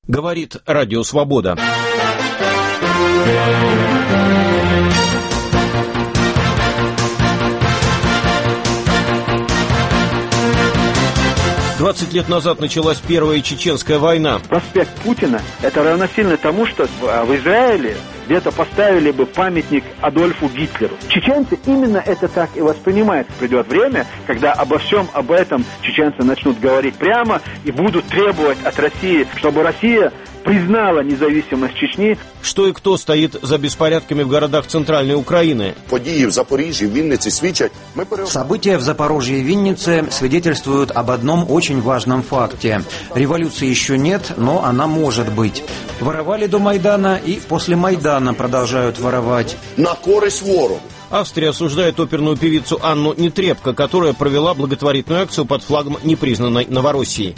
Говорит Радио Свобода. «20 лет назад началась Первая Чеченская война. Проспект Путина – это равносильно тому, что в Израиле где-то поставили бы памятник Адольфу Гитлеру. Чеченцы именно это так и воспринимают. Придет время, когда обо всем об этом чеченцы начнут говорить прямо и будут требовать от России, чтобы Россия признала независимость Чечни. Что и кто стоит за беспорядками в городах Центральной Украины? События в Запорожье и Виннице свидетельствуют об одном очень важном факте. Революции еще нет, но она может быть. Воровали до Майдана и после Майдана продолжают воровать. На користь вору. Австрия осуждает оперную певицу Анну Нетребко, которая провела благотворительную акцию под флагом непризнанной Новороссии.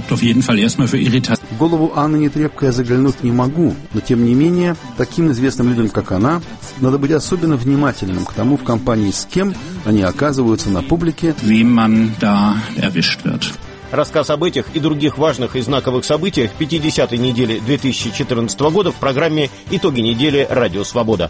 В голову Анны Нетребко я заглянуть не могу, но тем не менее, таким известным людям, как она, надо быть особенно внимательным к тому, в компании с кем они оказываются на публике. Рассказ об этих и других важных и знаковых событиях 50-й недели 2014 года в программе «Итоги недели. Радио Свобода».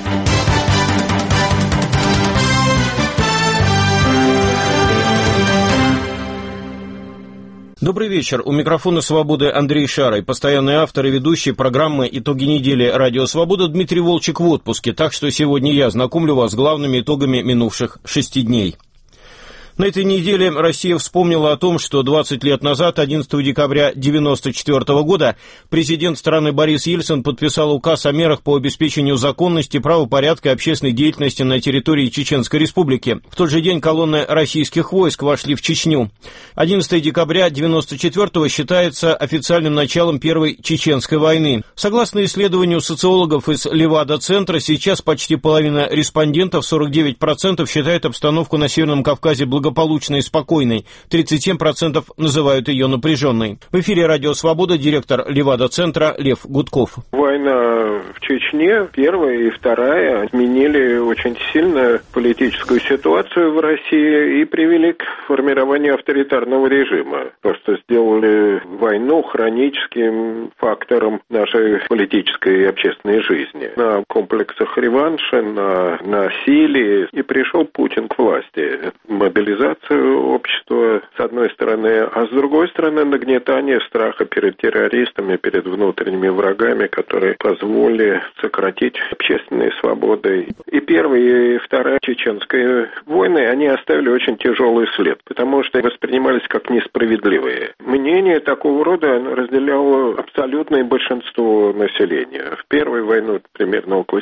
Добрый вечер. У микрофона «Свободы» Андрей Шарой, постоянный автор и ведущий программы «Итоги недели. Радио Свобода» Дмитрий Волчек в отпуске, так что сегодня я знакомлю вас с главными итогами минувших 6 дней. На этой неделе Россия вспомнила о том, что 20 лет назад, 11 декабря 1994 года, президент страны Борис Ельцин подписал указ о мерах по обеспечению законности, правопорядка и общественной деятельности на территории Чеченской Республики. В тот же день колонны российских войск вошли в Чечню. 11 декабря 1994 считается официальным началом Первой Чеченской войны. Согласно исследованию социологов из Левада-центра, сейчас почти половина респондентов, 49%, считает обстановку на Северном Кавказе благополучной и спокойной, 37% называют ее напряженной. В эфире Радио Свобода директор Левада-центра Лев Гудков. Война в Чечне, первая и вторая, изменили очень сильно политическую ситуацию в России и привели к формированию авторитарного режима. Просто сделали войну хроническим фактором нашей политической и общественной жизни. На комплексах реванша, на насилии. И пришел Путин к власти. Мобилизацию общества, с одной стороны, а с другой стороны, нагнетание страха перед террористами, перед внутренними врагами, которые позволили сократить общественные свободы. И Первая, и Вторая чеченские войны, они оставили очень тяжелый след, потому что воспринимались как несправедливые. Мнение такого рода разделяло абсолютное большинство населения. В Первую войну примерно около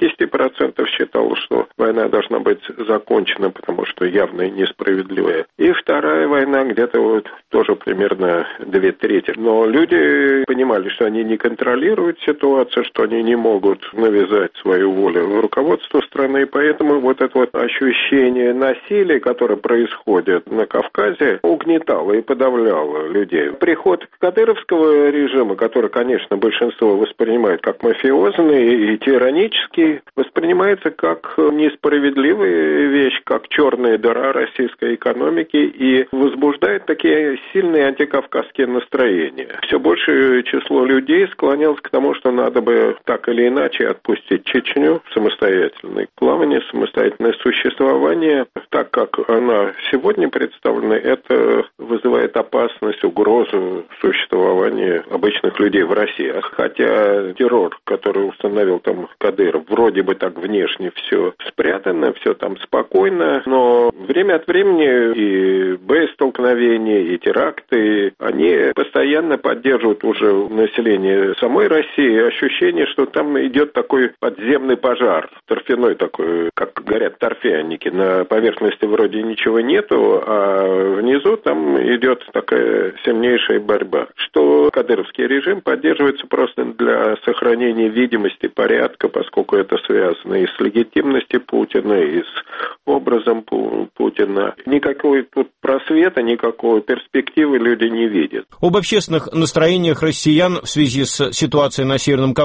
70% считало, что война должна быть закончена, потому что явно несправедливая. И Вторая война где-то вот тоже примерно 2/3. Но люди понимали, что они не контролируют ситуацию, что они не могут навязать свою волю руководству страны, и поэтому вот это вот ощущение насилия, которое происходит на Кавказе, угнетало и подавляло людей. Приход кадыровского режима, который, конечно, большинство воспринимает как мафиозный и тиранический, воспринимается как несправедливая вещь, как черная дыра российской экономики и возбуждает такие сильные антикавказские настроения. Все большее число людей склонялось к тому, что надо бы так или иначе отпустить Чечню в самостоятельное плавание, самостоятельное существование. Так как она сегодня представлена, это вызывает опасность, угрозу существования обычных людей в России. Хотя террор, который установил там Кадыров, вроде бы так внешне все спрятано, все там спокойно, но время от времени и боестолкновения, и теракты, они постоянно поддерживают уже население самой России ощущение, что там идет такой подземный пожар, торфяной такой, как говорят торфяники. На поверхности вроде ничего нету, а внизу там идет такая сильнейшая борьба. Что кадыровский режим поддерживается просто для сохранения видимости порядка, поскольку это связано и с легитимностью Путина, и с образом Путина. Никакой тут просвета, никакой перспективы люди не видят. Об общественных настроениях россиян в связи с ситуацией на Северном Кавказе говорит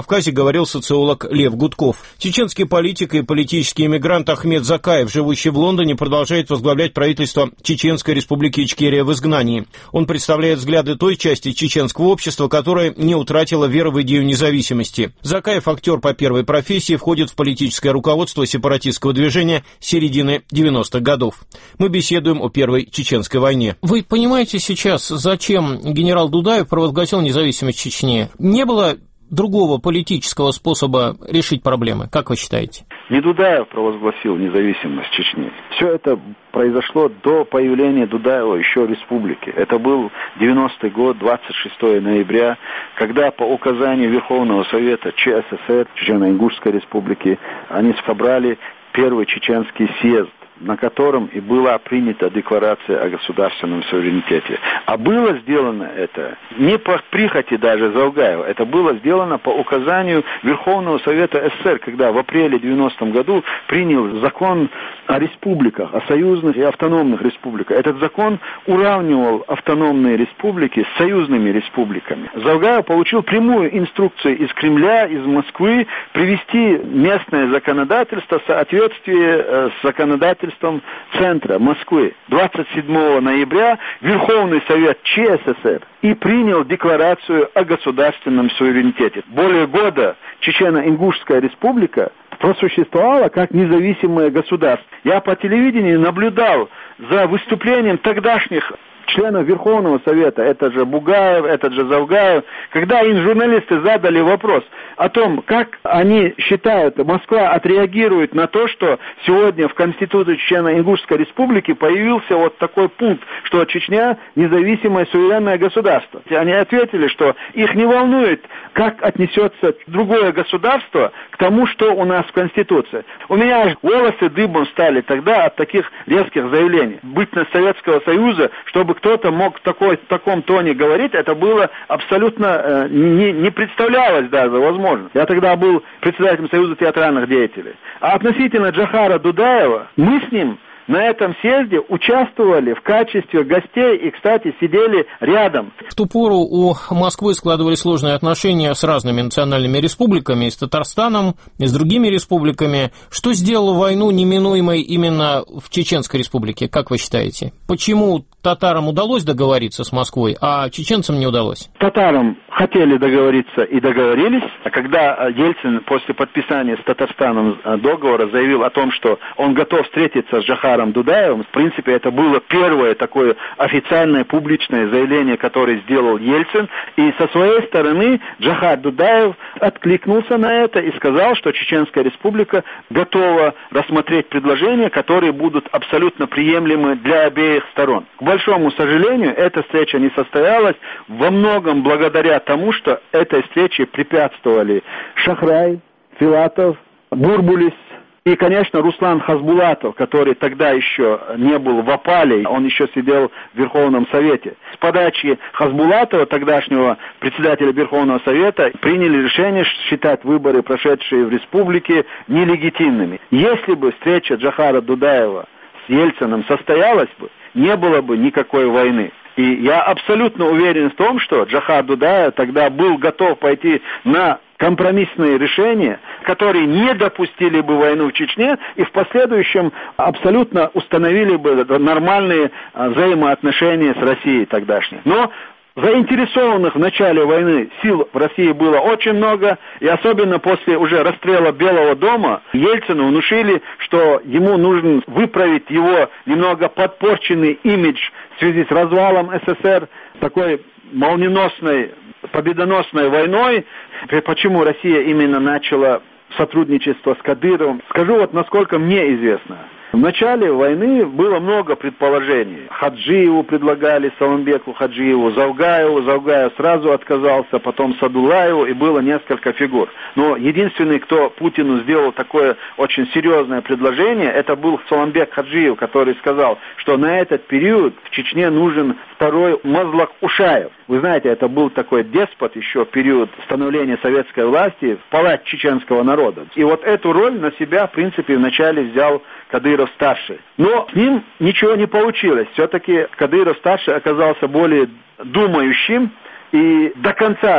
говорил социолог Лев Гудков. Чеченский политик и политический эмигрант Ахмед Закаев, живущий в Лондоне, продолжает возглавлять правительство Чеченской республики Ичкерия в изгнании. Он представляет взгляды той части чеченского общества, которая не утратила веры в идею независимости. Закаев, актер по первой профессии, входит в политическое руководство сепаратистского движения середины 90-х годов. Мы беседуем о Первой Чеченской войне. Вы понимаете сейчас, зачем генерал Дудаев провозгласил независимость Чечни? Не было другого политического способа решить проблемы, как вы считаете? Не Дудаев провозгласил независимость Чечни. Все это произошло до появления Дудаева еще республики. Это был 90-й год, 26 ноября, когда по указанию Верховного Совета ЧССР, Чечено-Ингушской республики, они собрали первый чеченский съезд, на котором и была принята декларация о государственном суверенитете. А было сделано это не по прихоти даже Залгаева, это было сделано по указанию Верховного Совета СССР, когда в апреле 90-м году принял закон о республиках, о союзных и автономных республиках. Этот закон уравнивал автономные республики с союзными республиками. Залгаев получил прямую инструкцию из Кремля, из Москвы, привести местное законодательство в соответствие с законодательством центра Москвы. 27 ноября Верховный Совет ЧССР и принял декларацию о государственном суверенитете. Более года Чечено-Ингушская республика просуществовала как независимое государство. Я по телевидению наблюдал за выступлением тогдашних членов Верховного Совета, это же Бугаев, этот же Залгаев, когда им журналисты задали вопрос о том, как они считают, Москва отреагирует на то, что сегодня в Конституции Чечено-Ингушской республики появился вот такой пункт, что Чечня независимое суверенное государство. Они ответили, что их не волнует, как отнесется другое государство к тому, что у нас в Конституции. У меня аж волосы дыбом стали тогда от таких резких заявлений. Бытность Советского Союза, чтобы кто-то мог в таком тоне говорить, это было абсолютно не представлялось даже возможно. Я тогда был председателем Союза театральных деятелей. А относительно Джохара Дудаева, мы с ним на этом съезде участвовали в качестве гостей и, кстати, сидели рядом. В ту пору у Москвы складывались сложные отношения с разными национальными республиками, и с Татарстаном, и с другими республиками. Что сделало войну неминуемой именно в Чеченской республике, как вы считаете? Почему татарам удалось договориться с Москвой, а чеченцам не удалось? Татарам хотели договориться и договорились. А когда Ельцин после подписания с Татарстаном договора заявил о том, что он готов встретиться с Джохаром Дудаевым, в принципе, это было первое такое официальное публичное заявление, которое сделал Ельцин. И со своей стороны Джохар Дудаев откликнулся на это и сказал, что Чеченская республика готова рассмотреть предложения, которые будут абсолютно приемлемы для обеих сторон. К большому сожалению, эта встреча не состоялась во многом благодаря тому, что этой встрече препятствовали Шахрай, Филатов, Бурбулис и, конечно, Руслан Хасбулатов, который тогда еще не был в опале, он еще сидел в Верховном Совете. С подачи Хасбулатова, тогдашнего председателя Верховного Совета, приняли решение считать выборы, прошедшие в республике, нелегитимными. Если бы встреча Джохара Дудаева с Ельциным состоялась бы, не было бы никакой войны. И я абсолютно уверен в том, что Джохар Дудаев тогда был готов пойти на компромиссные решения, которые не допустили бы войну в Чечне и в последующем абсолютно установили бы нормальные взаимоотношения с Россией тогдашней. Но заинтересованных в начале войны сил в России было очень много, и особенно после уже расстрела Белого дома Ельцину внушили, что ему нужно выправить его немного подпорченный имидж в связи с развалом СССР, такой молниеносной, победоносной войной. Почему Россия именно начала сотрудничество с Кадыровым? Скажу вот, насколько мне известно. В начале войны было много предположений. Хаджиеву предлагали, Саламбеку Хаджиеву, Залгаев сразу отказался, потом Садулаеву, и было несколько фигур. Но единственный, кто Путину сделал такое очень серьезное предложение, это был Саламбек Хаджиев, который сказал, что на этот период в Чечне нужен второй Мазлак Ушаев. Вы знаете, это был такой деспот еще в период становления советской власти, палач чеченского народа. И вот эту роль на себя, в принципе, вначале взял Кадыров-старший. Но с ним ничего не получилось. Все-таки Кадыров-старший оказался более думающим и до конца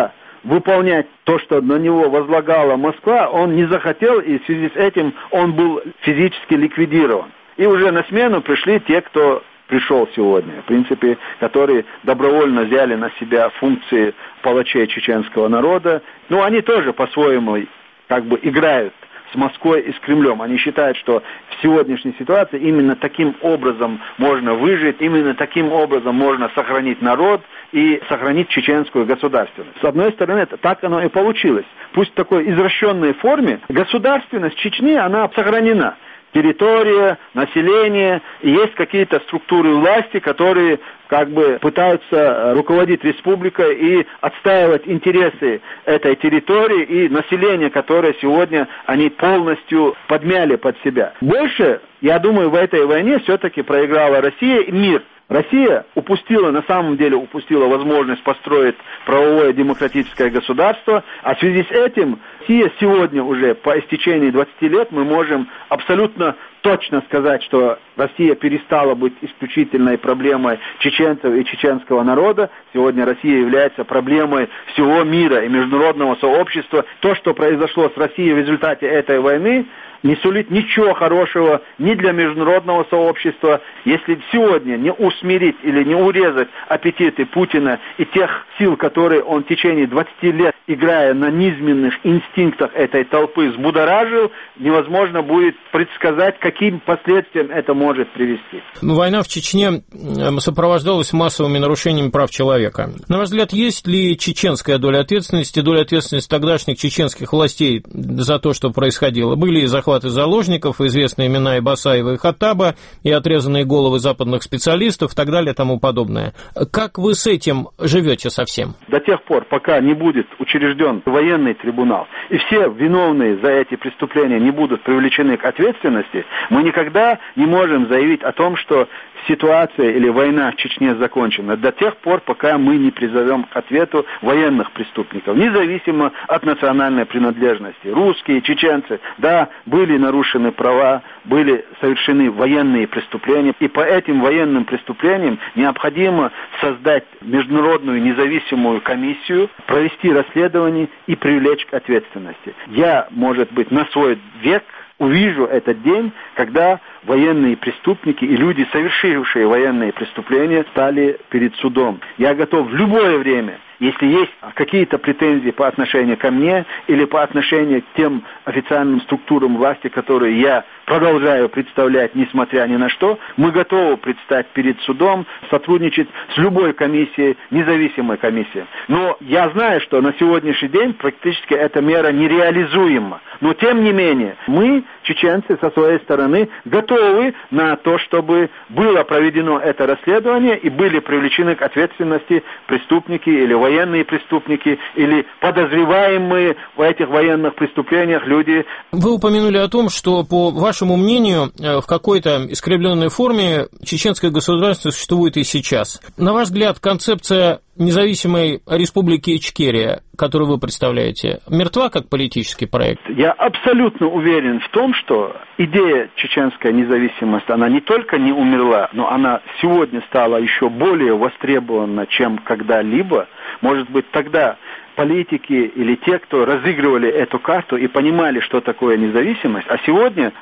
выполнять то, что на него возлагала Москва, он не захотел, и в связи с этим он был физически ликвидирован. И уже на смену пришли те, кто пришел сегодня, в принципе, которые добровольно взяли на себя функции палачей чеченского народа. Но они тоже по-своему как бы играют с Москвой и с Кремлем. Они считают, что в сегодняшней ситуации именно таким образом можно выжить, именно таким образом можно сохранить народ и сохранить чеченскую государственность. С одной стороны, так оно и получилось. Пусть в такой извращенной форме государственность Чечни, она сохранена. Территория, население, и есть какие-то структуры власти, которые как бы пытаются руководить республикой и отстаивать интересы этой территории и населения, которое сегодня они полностью подмяли под себя. Больше, я думаю, в этой войне все-таки проиграла Россия и мир. Россия на самом деле упустила возможность построить правовое демократическое государство, а в связи с этим Россия сегодня уже по истечении 20 лет мы можем абсолютно точно сказать, что Россия перестала быть исключительной проблемой чеченцев и чеченского народа. Сегодня Россия является проблемой всего мира и международного сообщества. То, что произошло с Россией в результате этой войны, не сулит ничего хорошего ни для международного сообщества. Если сегодня не усмирить или не урезать аппетиты Путина и тех сил, которые он в течение 20 лет, играя на низменных инстинктах этой толпы, взбудоражил, невозможно будет предсказать, каким последствиям это может привести. Война в Чечне сопровождалась массовыми нарушениями прав человека. На ваш взгляд, есть ли чеченская доля ответственности тогдашних чеченских властей за то, что происходило? Были и захваты заложников, известные имена и Басаева, и Хаттаба, и отрезанные головы западных специалистов, и так далее, и тому подобное. Как вы с этим живете совсем? До тех пор, пока не будет учрежден военный трибунал, и все виновные за эти преступления не будут привлечены к ответственности, мы никогда не можем заявить о том, что ситуация или война в Чечне закончена. До тех пор, пока мы не призовем к ответу военных преступников, независимо от национальной принадлежности. Русские, чеченцы, да, были нарушены права, были совершены военные преступления, и по этим военным преступлениям необходимо создать международную независимую комиссию, провести расследование и привлечь к ответственности. Я, может быть, на свой век увижу этот день, когда военные преступники и люди, совершившие военные преступления, стали перед судом. Я готов в любое время, если есть какие-то претензии по отношению ко мне или по отношению к тем официальным структурам власти, которые я продолжаю представлять, несмотря ни на что, мы готовы предстать перед судом, сотрудничать с любой комиссией, независимой комиссией. Но я знаю, что на сегодняшний день практически эта мера нереализуема. Но тем не менее, мы, чеченцы, со своей стороны, готовы на то, чтобы было проведено это расследование и были привлечены к ответственности преступники или военные преступники, или подозреваемые в этих военных преступлениях люди. Вы упомянули о том, что, по вашему мнению, в какой-то искривленной форме чеченское государство существует и сейчас. На ваш взгляд, концепция независимой республики Ичкерия, которую вы представляете, мертва как политический проект? Я абсолютно уверен в том, что идея чеченской независимости, она не только не умерла, но она сегодня стала еще более востребована, чем когда-либо. Может быть, тогда политики или те, кто разыгрывали эту карту и понимали, что такое независимость, а сегодня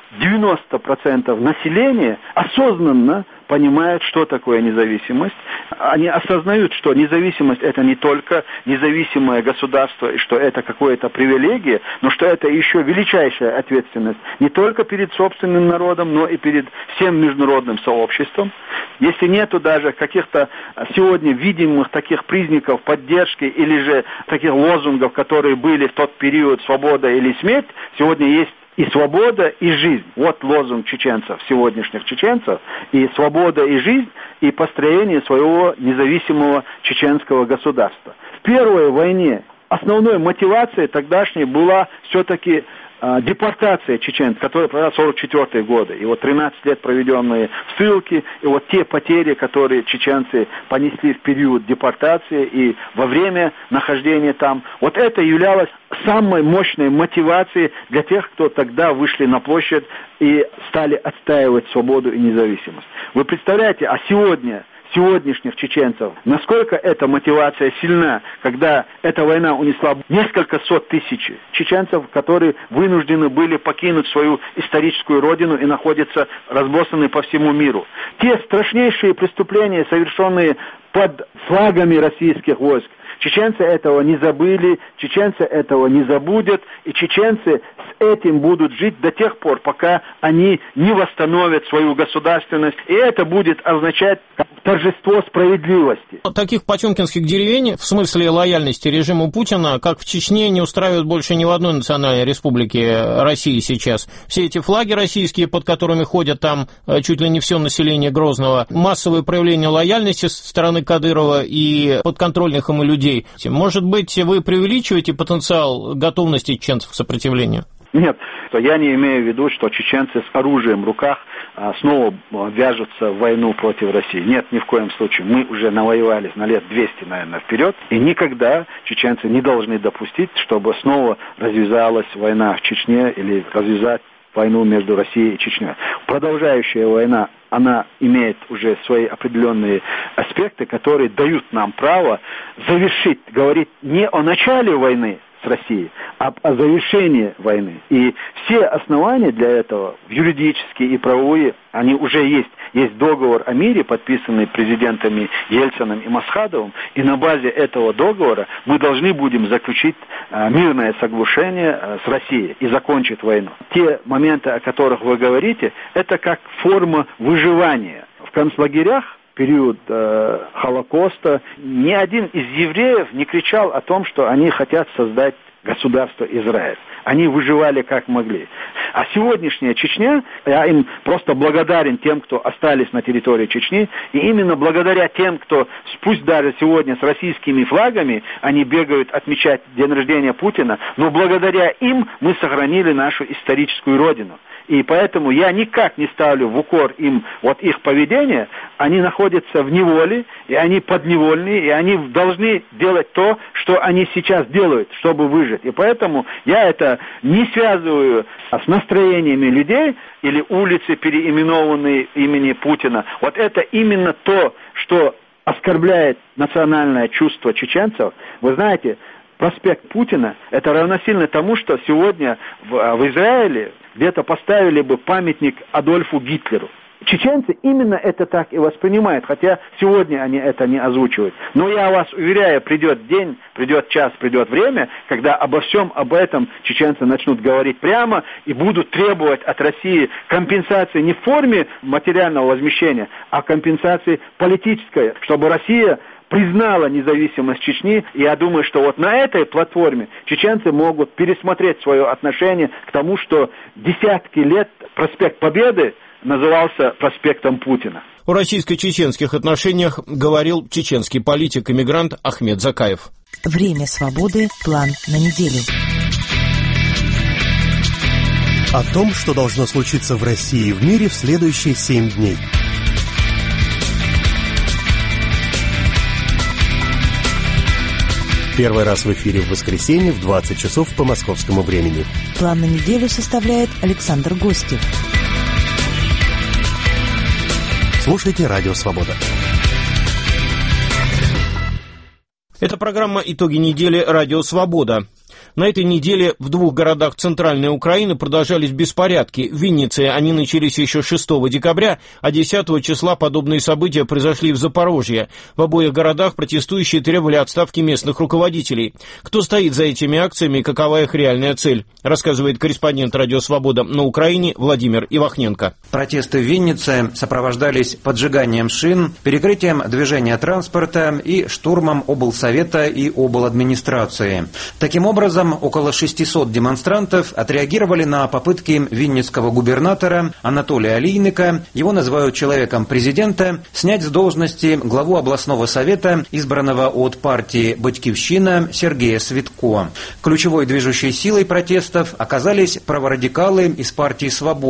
90% населения осознанно понимают, что такое независимость. Они осознают, что независимость – это не только независимое государство, и что это какая-то привилегия, но что это еще величайшая ответственность не только перед собственным народом, но и перед всем международным сообществом. Если нету даже каких-то сегодня видимых таких признаков поддержки или же таких лозунгов, которые были в тот период «свобода или смерть», сегодня есть и свобода, и жизнь. Вот лозунг чеченцев, сегодняшних чеченцев. И свобода, и жизнь, и построение своего независимого чеченского государства. В первой войне основной мотивацией тогдашней была все-таки депортация чеченцев, которая провела 1944 годы. И вот 13 лет, проведенные в ссылке, и вот те потери, которые чеченцы понесли в период депортации и во время нахождения там, вот это являлось самой мощной мотивацией для тех, кто тогда вышли на площадь и стали отстаивать свободу и независимость. Вы представляете, а сегодня сегодняшних чеченцев, насколько эта мотивация сильна, когда эта война унесла несколько сот тысяч чеченцев, которые вынуждены были покинуть свою историческую родину и находятся разбросаны по всему миру. Те страшнейшие преступления, совершенные под флагами российских войск, чеченцы этого не забыли, чеченцы этого не забудут, и чеченцы с этим будут жить до тех пор, пока они не восстановят свою государственность, и это будет означать торжество справедливости. Таких потемкинских деревень, в смысле лояльности режиму Путина, как в Чечне, не устраивают больше ни в одной национальной республике России сейчас. Все эти флаги российские, под которыми ходят там чуть ли не все население Грозного, массовые проявления лояльности со стороны Кадырова и подконтрольных ему людей. Может быть, вы преувеличиваете потенциал готовности чеченцев к сопротивлению? Нет, я не имею в виду, что чеченцы с оружием в руках снова вяжутся в войну против России. Нет, ни в коем случае. Мы уже навоевались на лет 200, наверное, вперед, и никогда чеченцы не должны допустить, чтобы снова развязалась война в Чечне или развязать войну между Россией и Чечней. Продолжающая война, она имеет уже свои определенные аспекты, которые дают нам право завершить, говорить не о начале войны с Россией, а о завершении войны. И все основания для этого, юридические и правовые, они уже есть. Есть договор о мире, подписанный президентами Ельциным и Масхадовым, и на базе этого договора мы должны будем заключить мирное соглашение с Россией и закончить войну. Те моменты, о которых вы говорите, это как форма выживания. В концлагерях в период Холокоста ни один из евреев не кричал о том, что они хотят создать государство Израиль. Они выживали как могли. А сегодняшняя Чечня, я им просто благодарен тем, кто остались на территории Чечни, и именно благодаря тем, кто, пусть даже сегодня с российскими флагами, они бегают отмечать день рождения Путина, но благодаря им мы сохранили нашу историческую родину. И поэтому я никак не ставлю в укор им вот их поведение. Они находятся в неволе, и они подневольные, и они должны делать то, что они сейчас делают, чтобы выжить. И поэтому я это не связываю с настроениями людей или улицы, переименованные имени Путина. Вот это именно то, что оскорбляет национальное чувство чеченцев. Вы знаете, проспект Путина – это равносильно тому, что сегодня в Израиле где-то поставили бы памятник Адольфу Гитлеру. Чеченцы именно это так и воспринимают, хотя сегодня они это не озвучивают. Но я вас уверяю, придет день, придет час, придет время, когда обо всем об этом чеченцы начнут говорить прямо и будут требовать от России компенсации не в форме материального возмещения, а компенсации политической, чтобы Россия признала независимость Чечни, и я думаю, что вот на этой платформе чеченцы могут пересмотреть свое отношение к тому, что десятки лет проспект Победы назывался проспектом Путина. О российско-чеченских отношениях говорил чеченский политик-эмигрант Ахмед Закаев. Время свободы. План на неделю. О том, что должно случиться в России и в мире в следующие 7 дней. Первый раз в эфире в воскресенье в 20 часов по московскому времени. План на неделю составляет Александр Гостев. Слушайте «Радио Свобода». Это программа «Итоги недели. Радио Свобода». На этой неделе в 2 городах Центральной Украины продолжались беспорядки. В Виннице они начались еще 6 декабря, а 10 числа подобные события произошли в Запорожье. В обоих городах протестующие требовали отставки местных руководителей. Кто стоит за этими акциями и какова их реальная цель, рассказывает корреспондент «Радио Свобода» на Украине Владимир Ивахненко. Протесты в Виннице сопровождались поджиганием шин, перекрытием движения транспорта и штурмом облсовета и обладминистрации. Таким образом, около 600 демонстрантов отреагировали на попытки винницкого губернатора Анатолия Олейника, его называют человеком президента, снять с должности главу областного совета, избранного от партии «Батькивщина» Сергея Свитко. Ключевой движущей силой протестов оказались праворадикалы из партии «Свобода».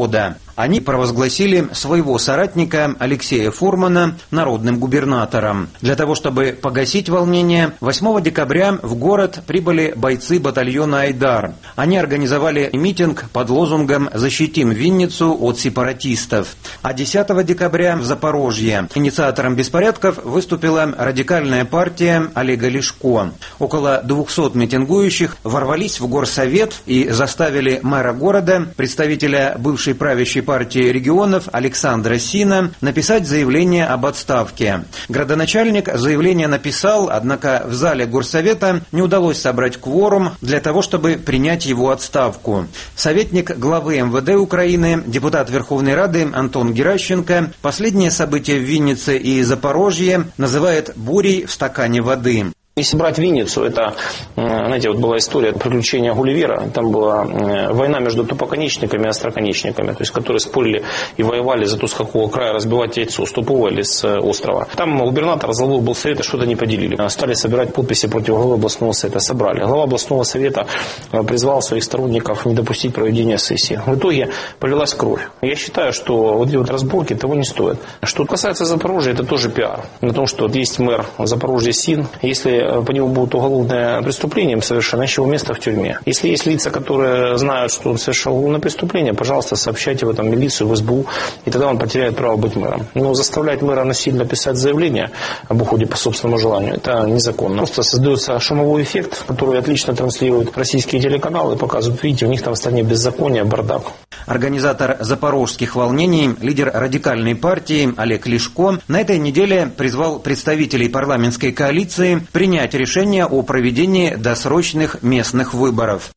Они провозгласили своего соратника Алексея Фурмана народным губернатором. Для того, чтобы погасить волнение, 8 декабря в город прибыли бойцы батальона «Айдар». Они организовали митинг под лозунгом «Защитим Винницу от сепаратистов». А 10 декабря в Запорожье инициатором беспорядков выступила радикальная партия Олега Ляшко. Около 200 митингующих ворвались в горсовет и заставили мэра города, представителя бывшей правящей партии регионов Александра Сина, написать заявление об отставке. Градоначальник заявление написал, однако в зале горсовета не удалось собрать кворум для того, чтобы принять его отставку. Советник главы МВД Украины, депутат Верховной Рады Антон Геращенко последние события в Виннице и Запорожье называет бурей в стакане воды. Если брать Винницу, это, знаете, вот была история приключения Гулливера. Там была война между тупоконечниками и остроконечниками, то есть которые спорили и воевали за то, с какого края разбивать яйцо, с тупого или с острова. Там губернатор разловил облсовета, что-то не поделили. Стали собирать подписи против главы областного совета. Собрали. Глава областного совета призвал своих сторонников не допустить проведения сессии. В итоге полилась кровь. Я считаю, что вот эти вот разборки того не стоят. Что касается Запорожья, это тоже пиар. На том, что вот есть мэр Запорожья Син. Если по нему будет уголовное преступление совершено, еще место в тюрьме. Если есть лица, которые знают, что он совершил уголовное преступление, пожалуйста, сообщайте в этом милицию, в СБУ, и тогда он потеряет право быть мэром. Но заставлять мэра насильно писать заявление об уходе по собственному желанию, это незаконно. Просто создается шумовой эффект, который отлично транслируют российские телеканалы, показывают, видите, у них там в стране беззаконие, бардак. Организатор запорожских волнений, лидер радикальной партии Олег Ляшко на этой неделе призвал представителей парламентской коалиции принять решение о проведении досрочных местных выборов.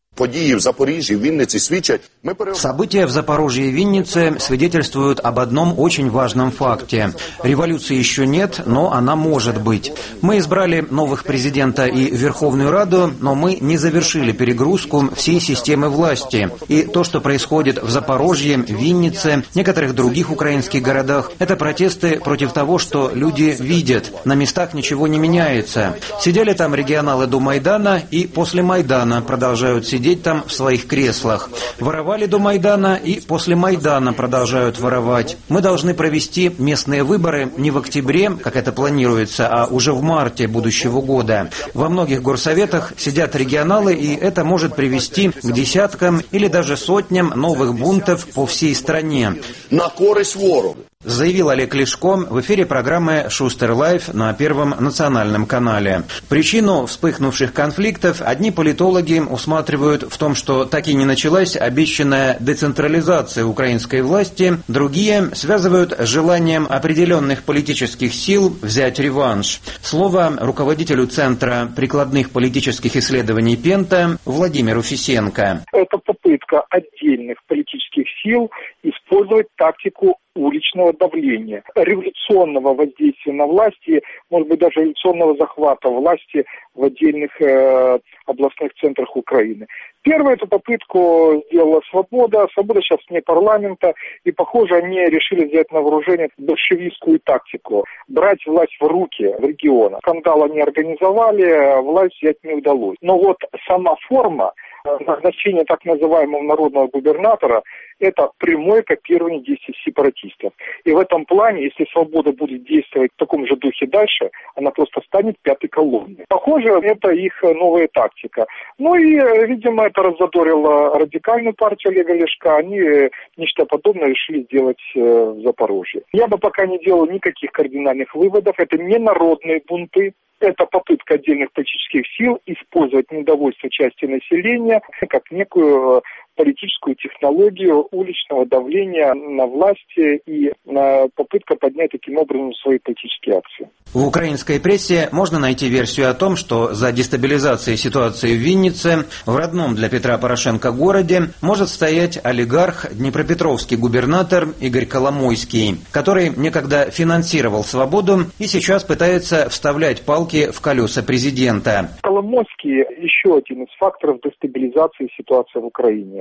События в Запорожье и Виннице свидетельствуют об одном очень важном факте. Революции еще нет, но она может быть. Мы избрали новых президента и Верховную Раду, но мы не завершили перегрузку всей системы власти. И то, что происходит в Запорожье, Виннице, некоторых других украинских городах, это протесты против того, что люди видят. На местах ничего не меняется. Сидели там регионалы до Майдана и после Майдана продолжают сидеть там в своих креслах. Воровали до Майдана и после Майдана продолжают воровать. Мы должны провести местные выборы не в октябре, как это планируется, а уже в марте будущего года. Во многих горсоветах сидят регионалы, и это может привести к десяткам или даже сотням новых бунтов по всей стране. На користь ворогу. Заявил Олег Ляшко в эфире программы «Шустер Лайф» на Первом национальном канале. Причину вспыхнувших конфликтов одни политологи усматривают в том, что так и не началась обещанная децентрализация украинской власти, другие связывают с желанием определенных политических сил взять реванш. Слово руководителю Центра прикладных политических исследований «Пента» Владимиру Фисенко. Это попытка отдельных политических сил использовать тактику уличного давления, революционного воздействия на власти, может быть, даже революционного захвата власти в отдельных областных центрах Украины. Первую эту попытку сделала «Свобода». «Свобода» сейчас вне парламента, и, похоже, они решили взять на вооружение большевистскую тактику, брать власть в руки в регионах. Скандал они организовали, власть взять не удалось. Но вот сама форма назначение так называемого народного губернатора – это прямое копирование действий сепаратистов. И в этом плане, если «Свобода» будет действовать в таком же духе дальше, она просто станет пятой колонной. Похоже, это их новая тактика. Ну и, видимо, это раззадорило радикальную партию Олега Ляшка. Они нечто подобное решили сделать в Запорожье. Я бы пока не делал никаких кардинальных выводов. Это не народные бунты. Это попытка отдельных политических сил использовать недовольство части населения как некую политическую технологию уличного давления на власти и попытка поднять таким образом свои политические акции. В украинской прессе можно найти версию о том, что за дестабилизацией ситуации в Виннице, в родном для Петра Порошенко городе, может стоять олигарх, днепропетровский губернатор Игорь Коломойский, который некогда финансировал «Свободу» и сейчас пытается вставлять палки в колеса президента. Коломойский еще один из факторов дестабилизации ситуации в Украине.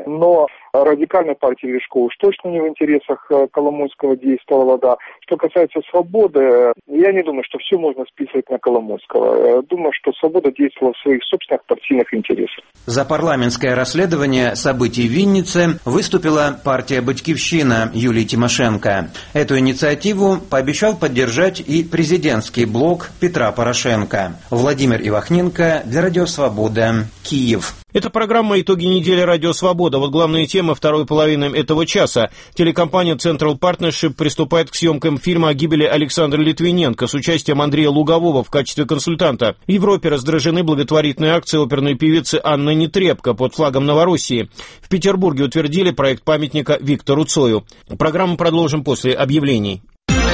давления. Но радикальная партия Лешко уж точно не в интересах Коломойского действовала, да. Что касается «Свободы», я не думаю, что все можно списывать на Коломойского. Думаю, что «Свобода» действовала в своих собственных партийных интересах. За парламентское расследование событий в Виннице выступила партия «Батькивщина» Юлии Тимошенко. Эту инициативу пообещал поддержать и президентский блок Петра Порошенко. Владимир Ивахненко для Радио Свобода, Киев. Это программа «Итоги недели. Радио Свобода». Вот главные темы второй половины этого часа. Телекомпания Central Partnership приступает к съемкам фильма о гибели Александра Литвиненко с участием Андрея Лугового в качестве консультанта. В Европе раздражены благотворительные акции оперной певицы Анны Нетребко под флагом Новороссии. В Петербурге утвердили проект памятника Виктору Цою. Программу продолжим после объявлений.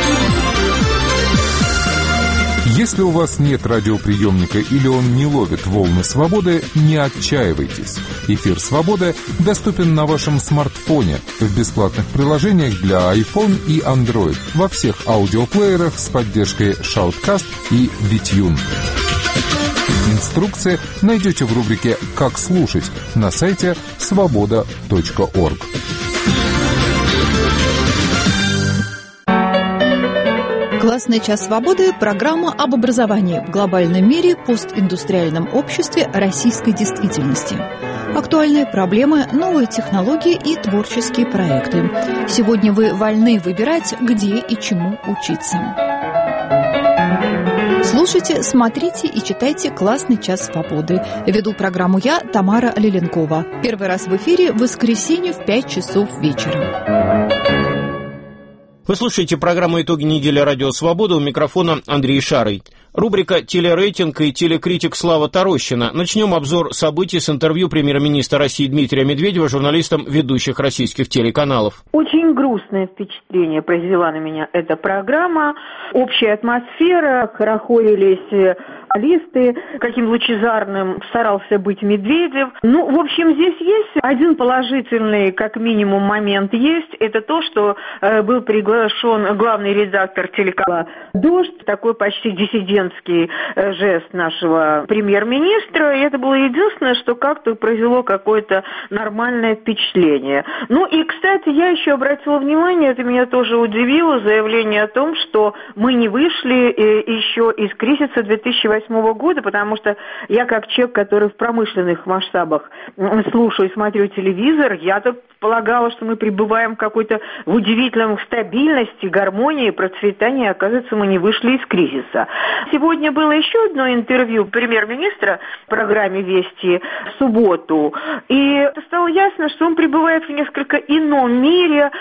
Если у вас нет радиоприемника или он не ловит волны свободы, не отчаивайтесь. Эфир «Свобода» доступен на вашем смартфоне в бесплатных приложениях для iPhone и Android во всех аудиоплеерах с поддержкой Shoutcast и BitTune. Инструкции найдете в рубрике «Как слушать» на сайте svoboda.org. «Классный час свободы» – программа об образовании в глобальном мире, постиндустриальном обществе, российской действительности. Актуальные проблемы, новые технологии и творческие проекты. Сегодня вы вольны выбирать, где и чему учиться. Слушайте, смотрите и читайте «Классный час свободы». Веду программу я, Тамара Леленкова. Первый раз в эфире в воскресенье в 5 часов вечера. Вы слушаете программу «Итоги недели. Радио Свобода». У микрофона Андрей Шарый. Рубрика «Телерейтинг» и телекритик Слава Тарощина. Начнем обзор событий с интервью премьер-министра России Дмитрия Медведева журналистам ведущих российских телеканалов. Очень грустное впечатление произвела на меня эта программа. Общая атмосфера, хорохорились журналисты, каким лучезарным старался быть Медведев. Ну, в общем, здесь есть один положительный, как минимум, момент есть. Это то, что был приглашен главный редактор телеканала «Дождь», такой почти диссидентский жест нашего премьер-министра. И это было единственное, что как-то произвело какое-то нормальное впечатление. Ну и, кстати, я еще обратила внимание, это меня тоже удивило, заявление о том, что мы не вышли еще из кризиса 2008 года, потому что я как человек, который в промышленных масштабах слушаю и смотрю телевизор, я-то полагала, что мы пребываем в удивительном стабильности, гармонии, процветании, оказывается, мы не вышли из кризиса. Сегодня было еще одно интервью премьер-министра в программе «Вести» в субботу, и стало ясно, что он пребывает в несколько ином мире,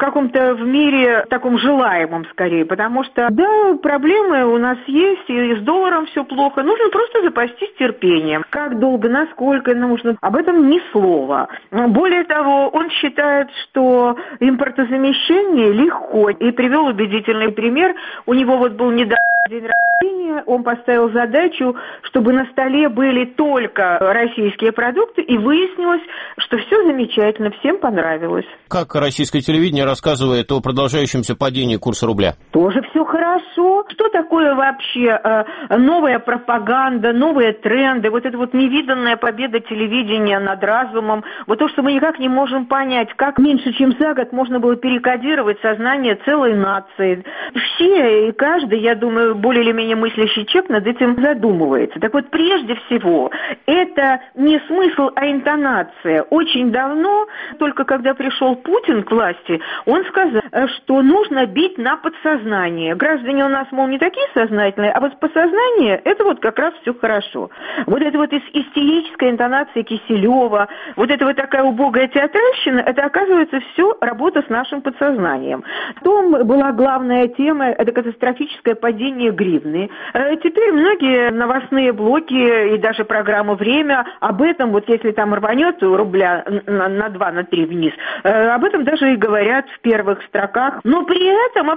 в мире таком желаемом скорее, потому что, да, проблемы у нас есть, и с долларом все плохо, нужно просто запастись терпением. Как долго, насколько нужно, об этом ни слова. Более того, он считает, что импортозамещение легко, и привел убедительный пример. У него был недавно день рождения, он поставил задачу, чтобы на столе были только российские продукты, и выяснилось, что все замечательно, всем понравилось. Как российское телевидение рассказывает о продолжающемся падении курса рубля? Тоже все хорошо. Что такое вообще новая пропаганда, новые тренды, вот эта невиданная победа телевидения над разумом, вот то, что мы никак не можем понять, как меньше чем за год можно было перекодировать сознание целой нации. Все и каждый, я думаю, более или менее мыслящий человек над этим задумывается. Так вот, прежде всего, это не смысл, а интонация. Очень давно, только когда пришел Путин к власти, он сказал, что нужно бить на подсознание. Граждане у нас, мол, не такие сознательные, а вот подсознание, это как раз все хорошо. Вот это истерическая интонация Киселева, вот это такая убогая театральщина, это, оказывается, все работа с нашим подсознанием. Потом была главная тема, это катастрофическое падение гривны. Теперь многие новостные блоки и даже программа «Время» об этом, если там рванет рубля на 2, на 3 вниз, об этом даже и говорят в первых строках. Но при этом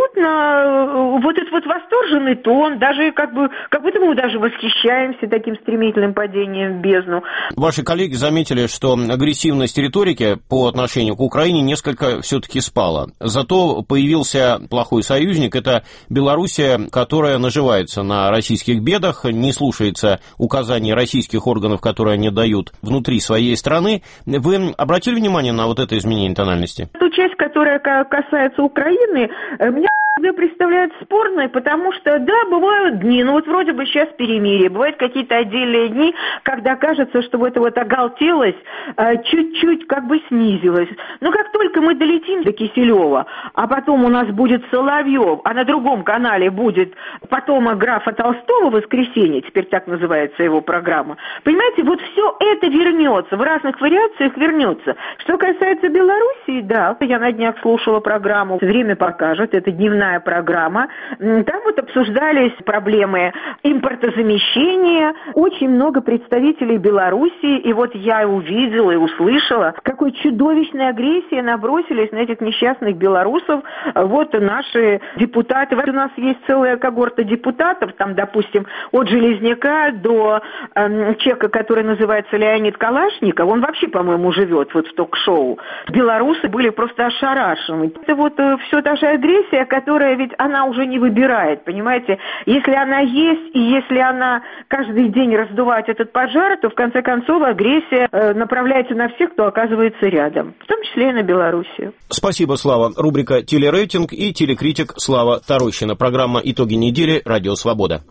абсолютно этот восторженный тон, даже как будто мы даже восхищаемся таким стремительным падением в бездну. Ваши коллеги заметили, что агрессивность риторики по отношению к Украине несколько все-таки спала. Зато появился плохой союзник, это Белоруссия, которая наживает наживается на российских бедах, не слушается указаний российских органов, которые они дают внутри своей страны. Вы обратили внимание на вот это изменение тональности? Ту часть, которая касается Украины, меня представляют спорной, потому что, да, бывают дни, ну вот вроде бы сейчас перемирие, бывают какие-то отдельные дни, когда кажется, что вот эта вот оголтелость чуть-чуть как бы снизилась. Но как только мы долетим до Киселева, а потом у нас будет Соловьев, а на другом канале будет потомок графа Толстого «Воскресенье», теперь так называется его программа, понимаете, вот все это вернется, в разных вариациях вернется. Что касается Белоруссии, да, я на днях слушала программу «Время покажет», это дневная программа, там вот обсуждались проблемы импортозамещения, очень много представителей Белоруссии, и вот я увидела и услышала, какой чудовищной агрессией набросились на этих несчастных белорусов вот наши депутаты. У нас есть целая когорта депутатов, там, допустим, от Железняка до человека, который называется Леонид Калашников, он вообще, по-моему, живет вот в ток-шоу. Белорусы были просто ошарашены. Это вот все та же агрессия, которая ведь она уже не выбирает, понимаете? Если она есть, и если она каждый день раздувает этот пожар, то в конце концов агрессия направляется на всех, кто оказывается рядом, в том числе и на Белоруссию. Спасибо, Слава. Рубрика «Телерейтинг» и телекритик Слава Тарощина. Программа «Итоги недели». Радио «Свобода».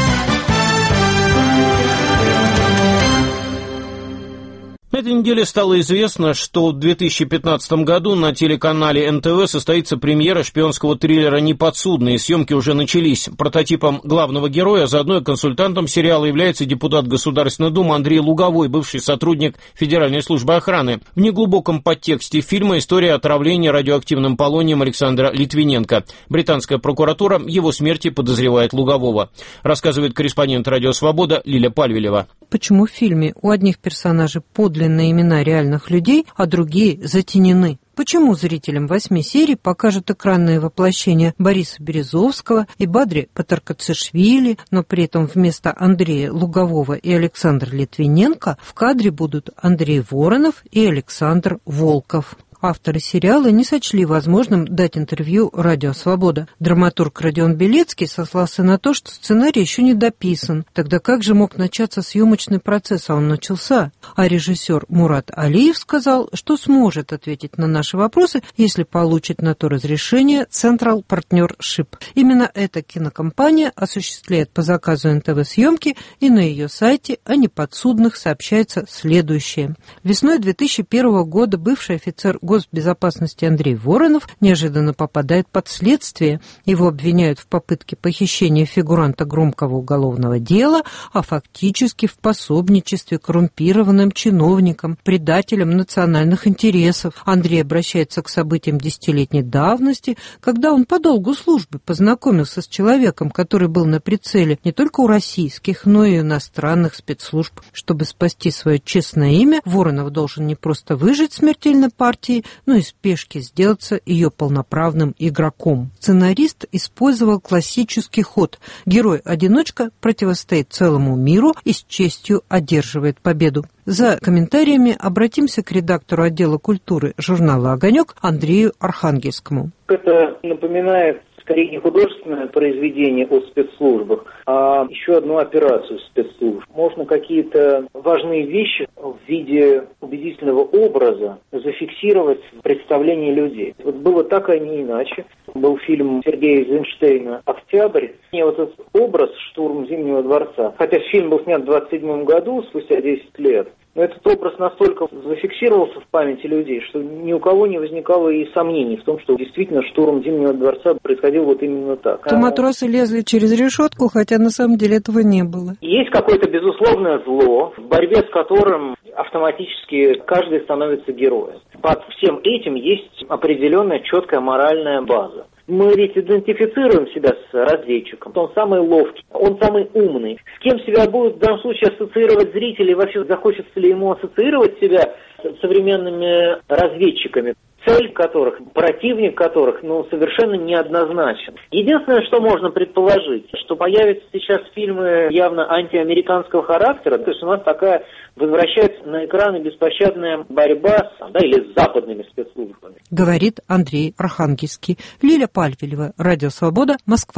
На этой неделе стало известно, что в 2015 году на телеканале НТВ состоится премьера шпионского триллера «Неподсудные». Съемки уже начались. Прототипом главного героя, заодно и консультантом сериала является депутат Государственной Думы Андрей Луговой, бывший сотрудник Федеральной службы охраны. В неглубоком подтексте фильма история отравления радиоактивным полонием Александра Литвиненко. Британская прокуратура его смерти подозревает Лугового. Рассказывает корреспондент «Радио Свобода» Лиля Пальвелева. Почему в фильме у одних персонажей подлинные имена реальных людей, а другие затенены? Почему зрителям 8 серий покажут экранные воплощения Бориса Березовского и Бадри Патаркацишвили, но при этом вместо Андрея Лугового и Александра Литвиненко в кадре будут Андрей Воронов и Александр Волков? Авторы сериала не сочли возможным дать интервью «Радио Свобода». Драматург Родион Белецкий сослался на то, что сценарий еще не дописан. Тогда как же мог начаться съемочный процесс, а он начался? А режиссер Мурат Алиев сказал, что сможет ответить на наши вопросы, если получит на то разрешение Central Partnership. Именно эта кинокомпания осуществляет по заказу НТВ съемки, и на ее сайте о неподсудных сообщается следующее. Весной 2001 года бывший офицер госбезопасности Андрей Воронов неожиданно попадает под следствие. Его обвиняют в попытке похищения фигуранта громкого уголовного дела, а фактически в пособничестве коррумпированным чиновникам, предателям национальных интересов. Андрей обращается к событиям десятилетней давности, когда он по долгу службы познакомился с человеком, который был на прицеле не только у российских, но и иностранных спецслужб. Чтобы спасти свое честное имя, Воронов должен не просто выжить в смертельной партии, но и спешки сделаться ее полноправным игроком. Сценарист использовал классический ход. Герой-одиночка противостоит целому миру и с честью одерживает победу. За комментариями обратимся к редактору отдела культуры журнала «Огонек» Андрею Архангельскому. Это напоминает скорее не художественное произведение о спецслужбах, а еще одну операцию спецслужб. Можно какие-то важные вещи в виде убедительного образа зафиксировать в представлении людей. Вот было так, а не иначе. Был фильм Сергея Эйзенштейна «Октябрь». И вот этот образ «Штурм Зимнего дворца», хотя фильм был снят в 1927 году, спустя 10 лет, но этот образ настолько зафиксировался в памяти людей, что ни у кого не возникало и сомнений в том, что действительно штурм Зимнего дворца происходил вот именно так. То матросы лезли через решетку, хотя на самом деле этого не было. Есть какое-то безусловное зло, в борьбе с которым автоматически каждый становится героем. Под всем этим есть определенная четкая моральная база. Мы ведь идентифицируем себя с разведчиком. Он самый ловкий, он самый умный. С кем себя будут в данном случае ассоциировать зрители, и вообще захочется ли ему ассоциировать себя с современными разведчиками, цель которых, противник которых, совершенно неоднозначен. Единственное, что можно предположить, что появятся сейчас фильмы явно антиамериканского характера, то есть у нас такая возвращается на экраны беспощадная борьба или с западными спецслужбами. Говорит Андрей Архангельский. Лиля Пальвелева, Радио Свобода, Москва.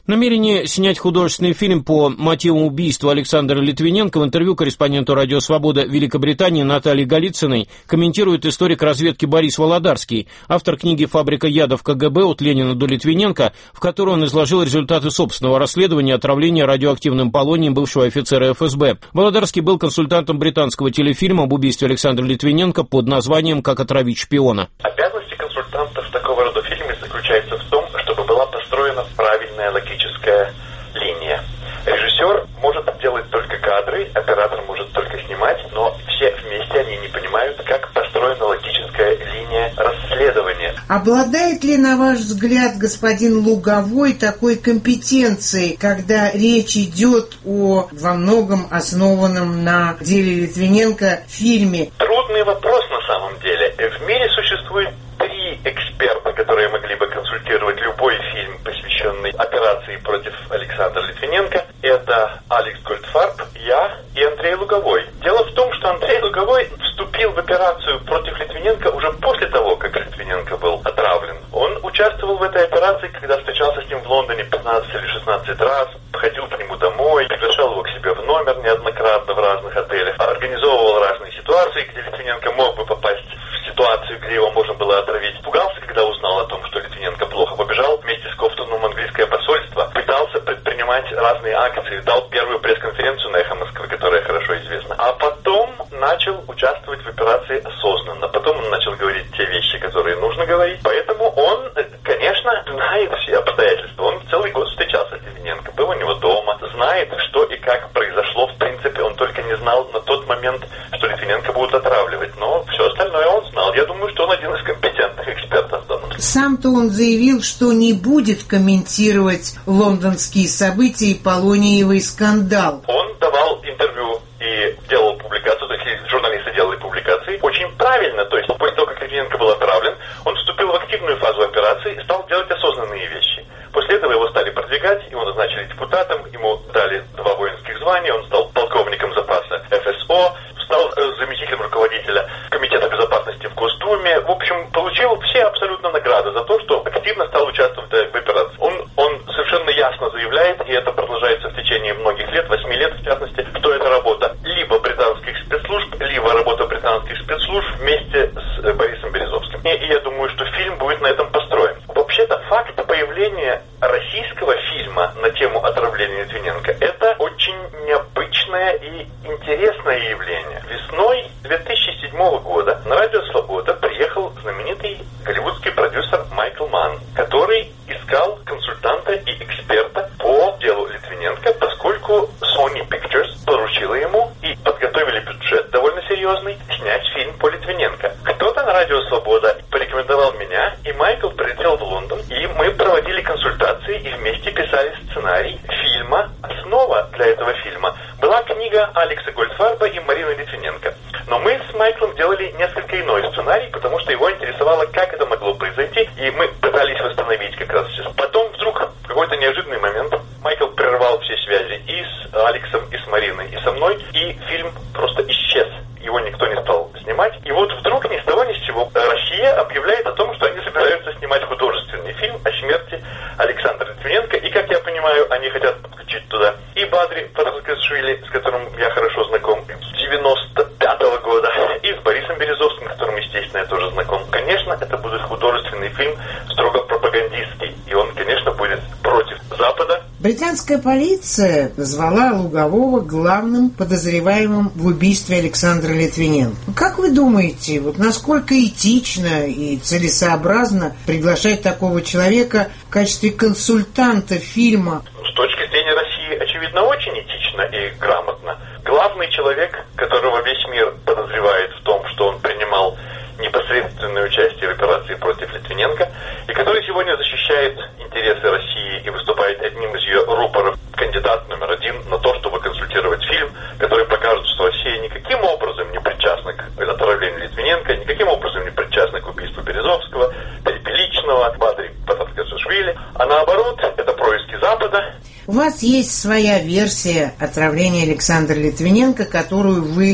Намерение снять художественный фильм по мотивам убийства Александра Литвиненко в интервью корреспонденту «Радио Свобода» Великобритании Наталье Голицыной комментирует историк разведки Борис Володарский, автор книги «Фабрика ядов КГБ. От Ленина до Литвиненко», в которой он изложил результаты собственного расследования отравления радиоактивным полонием бывшего офицера ФСБ. Володарский был консультантом британского телефильма об убийстве Александра Литвиненко под названием «Как отравить шпиона». Обязанности консультантов такого рода фильма заключается в том, чтобы была построена правильная логическая линия. Режиссер может делать только кадры, оператор может только снимать, но все вместе они не понимают, как построена логическая линия расследования. Обладает ли, на ваш взгляд, господин Луговой такой компетенцией, когда речь идет о во многом основанном на деле Литвиненко фильме? Трудный вопрос на самом деле. В мире существует 3 эксперта, которые могли бы консультировать любой фильм, посвященный операции против Александра Литвиненко. Это Алекс Гольдфарб, я и Андрей Луговой. Дело в том, что Андрей Луговой вступил в операцию против Литвиненко уже после того, как Литвиненко был отравлен. Он участвовал в этой операции, когда встречался с ним в Лондоне 15 или 16 раз, ходил к нему домой, приглашал его к себе в номер неоднократно в разных отелях, организовывал разные ситуации, где Литвиненко мог бы попасть в ситуацию, где его можно было отравить. Пугался, когда узнал о том, что Литвиненко плохо, побежал вместе с Кофтоном в английское посольство, пытался предпринимать разные акции, дал первую пресс-конференцию на «Эхо Москвы», которая хорошо известна, а потом начал участвовать в операции осознанно. Потом он начал говорить те вещи, которые нужно говорить. Поэтому он, конечно, знает все обстоятельства. Он целый год встречался с Литвиненко, был у него дома, знает, что и как произошло. В принципе, он только не знал на тот момент, что Литвиненко будут отравливать. Но все остальное он знал. Я думаю, что он один из компетентных экспертов в данном случае. Сам-то он заявил, что не будет комментировать лондонские события и Полониевый скандал. Он давал интервью и делал публикацию, то есть журналисты делали публикации очень правильно. То есть после того, как Литвиненко был отравлен, он вступил в активную фазу операции и стал делать осознанные вещи. После этого его стали продвигать, его назначили депутатом, ему дали 2 воинских звания, он стал полковником запаса ФСО, стал заместителем руководителя Комитета безопасности в Госдуме. В общем, получил все абсолютно награды за то, что активно стал участвовать в операции. Он совершенно ясно заявляет, и это продолжается в течение многих лет, 8 лет в частности, что это работа либо британских спецслужб, либо работа британских спецслужб вместе с Борисом Березовским. И я думаю, что фильм будет на этом построен. Вообще-то факт появления российского фильма на тему отравления Литвиненко – это очень необычное и интересное явление. Весной 2007 года на «Радио Свобода» приехал знаменитый голливудский продюсер Майкл Манн, который искал консультанта и эксперта по делу Литвиненко, поскольку Sony Pictures поручила ему и подготовили бюджет довольно серьезный снять фильм по Литвиненко. Кто-то на «Радио Свобода» порекомендовал меня, и Майкл прилетел в Лондон, и мы проводили консультации и вместе писали сценарий фильма. Основа для этого фильма была книга Алекса Гольдфарба и Марины Литвиненко. Но мы с Майклом делали несколько иной сценарий, потому что его интересовало, как это могло произойти, и мы пытались восстановить как раз сейчас. Потом вдруг в какой-то неожиданный момент Майкл прервал все связи и с Алексом, и с Мариной, и со мной, и фильм просто исчез. Его никто не стал снимать. И вот вдруг ни с того ни с сего Россия объявляет о том, что они собираются снимать художественный фильм о смерти Александра Литвиненко. И, как я понимаю, они хотят подключить туда и Бадри Патрулкашвили, с которым я хорошо знаком, с 95-го года, и с Борисом Березовским, с которым, естественно, я тоже знаком. Конечно, это будет художественный фильм, строго пропагандистский. И он, конечно, будет против Запада. Британская полиция назвала Лугового главным подозреваемым в убийстве Александра Литвиненко. Как вы думаете, вот насколько этично и целесообразно приглашать такого человека в качестве консультанта фильма? С точки зрения России, очевидно, очень этично и грамотно. Главный человек, которого весь мир подозревает в том, что он принимал непосредственное участие в операции против Литвиненко, и который сегодня защищает интересы России и выступает одним из ее рупоров, кандидат номер 1 на то, чтобы консультировать фильм, который покажет, что Россия никаким образом не причастна к отравлению Литвиненко, никаким образом не причастна к убийству Березовского, Перепеличного, Бадри Патрулкашвили, а наоборот, это происки Запада. У вас есть своя версия отравления Александра Литвиненко, которую вы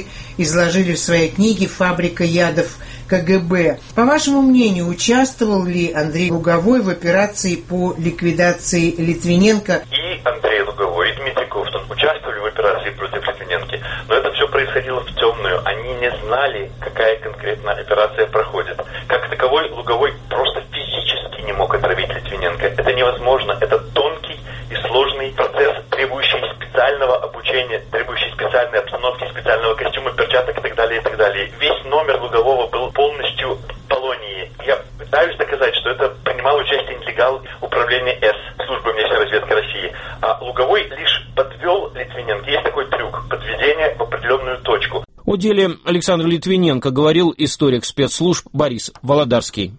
изложили в своей книге «Фабрика ядов КГБ». По вашему мнению, участвовал ли Андрей Луговой в операции по ликвидации Литвиненко? И Андрей Луговой, и Дмитрий Ковтун участвовали в операции против Литвиненко, но это все происходило в темную. Они не знали, какая конкретно операция проходит. Как таковой Луговой просто физически не мог отравить Литвиненко. Это невозможно. Это тонкий и сложный процесс, требующий специального обучения, требующий специальной обстановки, специального костюма, перчаток и так далее, и так далее. Весь номер Лугового был полностью в Полонии. Я пытаюсь доказать, что это принимал участие нелегал управления С, службы внешней разведки России. А Луговой лишь подвел Литвиненко. Есть такой трюк, подведение в определенную точку. О деле Александра Литвиненко говорил историк спецслужб Борис Володарский.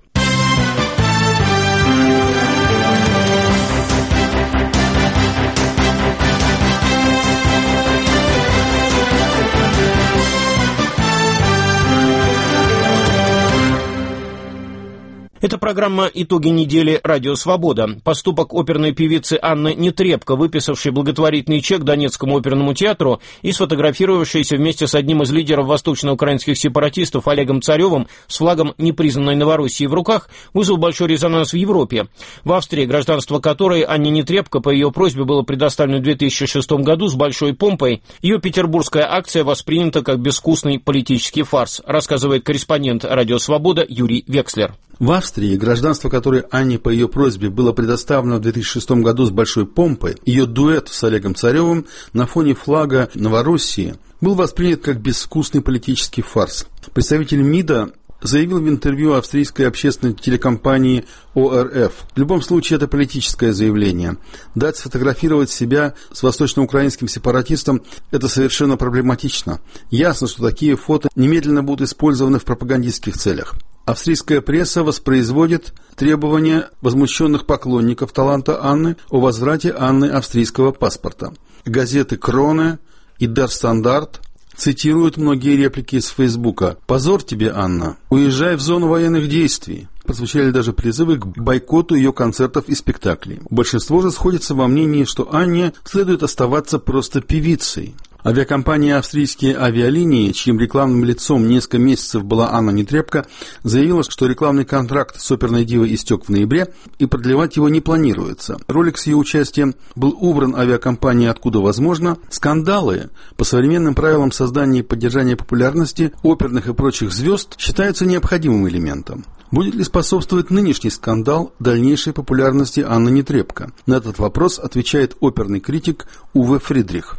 Это программа «Итоги недели. Радио Свобода». Поступок оперной певицы Анны Нетребко, выписавшей благотворительный чек Донецкому оперному театру и сфотографировавшейся вместе с одним из лидеров восточноукраинских сепаратистов Олегом Царевым с флагом непризнанной Новороссии в руках, вызвал большой резонанс в Европе. В Австрии, гражданство которой Анне Нетребко по ее просьбе было предоставлено в 2006 году с большой помпой, ее петербургская акция воспринята как безвкусный политический фарс, рассказывает корреспондент «Радио Свобода» Юрий Векслер. В Австрии, гражданство которой Анне по ее просьбе было предоставлено в 2006 году с большой помпой, ее дуэт с Олегом Царевым на фоне флага Новороссии был воспринят как безвкусный политический фарс. Представитель МИДа заявил в интервью австрийской общественной телекомпании ОРФ. В любом случае, это политическое заявление. Дать сфотографировать себя с восточноукраинским сепаратистом – это совершенно проблематично. Ясно, что такие фото немедленно будут использованы в пропагандистских целях. Австрийская пресса воспроизводит требования возмущенных поклонников таланта Анны о возврате Анны австрийского паспорта. Газеты «Кроне» и «Der Standard» цитируют многие реплики из Фейсбука. «Позор тебе, Анна! Уезжай в зону военных действий!» Прозвучали даже призывы к бойкоту ее концертов и спектаклей. Большинство же сходится во мнении, что Анне следует оставаться просто певицей. Авиакомпания «Австрийские авиалинии», чьим рекламным лицом несколько месяцев была Анна Нетребко, заявила, что рекламный контракт с оперной дивой истек в ноябре и продлевать его не планируется. Ролик с ее участием был убран авиакомпанией откуда возможно. Скандалы по современным правилам создания и поддержания популярности оперных и прочих звезд считаются необходимым элементом. Будет ли способствовать нынешний скандал дальнейшей популярности Анны Нетребко? На этот вопрос отвечает оперный критик Уве Фридрих.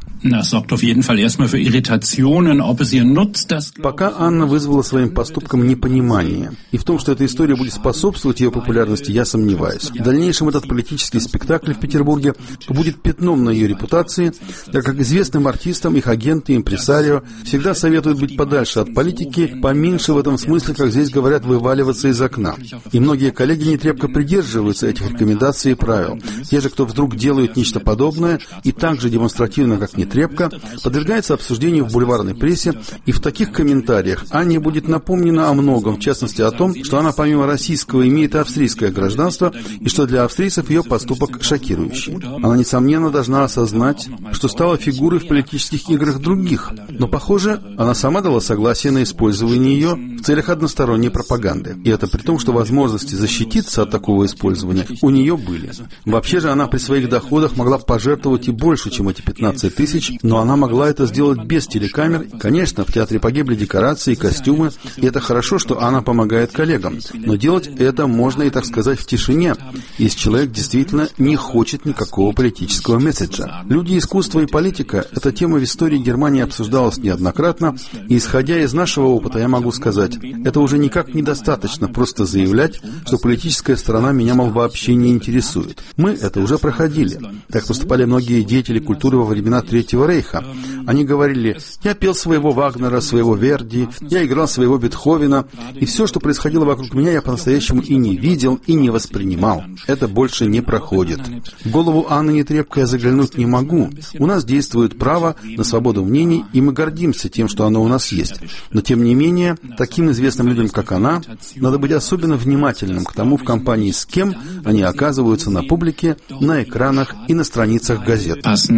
Пока Анна вызвала своим поступком непонимание. И в том, что эта история будет способствовать ее популярности, я сомневаюсь. В дальнейшем этот политический спектакль в Петербурге будет пятном на ее репутации, так как известным артистам, их агенты, импресарио всегда советуют быть подальше от политики, поменьше в этом смысле, как здесь говорят, вываливаться из окна. И многие коллеги Нетребко придерживаются этих рекомендаций и правил. Те же, кто вдруг делает нечто подобное и так же демонстративно, как Нетребко, подвергается обсуждению в бульварной прессе, и в таких комментариях Анне будет напомнено о многом, в частности о том, что она помимо российского имеет и австрийское гражданство, и что для австрийцев ее поступок шокирующий. Она, несомненно, должна осознать, что стала фигурой в политических играх других, но, похоже, она сама дала согласие на использование ее в целях односторонней пропаганды. И это при том, что возможности защититься от такого использования у нее были. Вообще же она при своих доходах могла пожертвовать и больше, чем эти 15 тысяч, но она могла это сделать без телекамер. Конечно, в театре погибли декорации и костюмы, и это хорошо, что она помогает коллегам. Но делать это можно и, так сказать, в тишине, если человек действительно не хочет никакого политического месседжа. Люди искусства и политика – эта тема в истории Германии обсуждалась неоднократно, и, исходя из нашего опыта, я могу сказать, это уже никак недостаточно просто заявлять, что политическая сторона меня, мол, вообще не интересует. Мы это уже проходили. Так поступали многие деятели культуры во времена Третьего Рейха. Они говорили: я пел своего Вагнера, своего Верди, я играл своего Бетховена, и все, что происходило вокруг меня, я по-настоящему и не видел, и не воспринимал. Это больше не проходит. В голову Анны Нетребко я заглянуть не могу. У нас действует право на свободу мнений, и мы гордимся тем, что оно у нас есть. Но, тем не менее, таким известным людям, как она, надо быть быть особенно внимательным к тому, в компании с кем они оказываются на публике, на экранах и на страницах газет.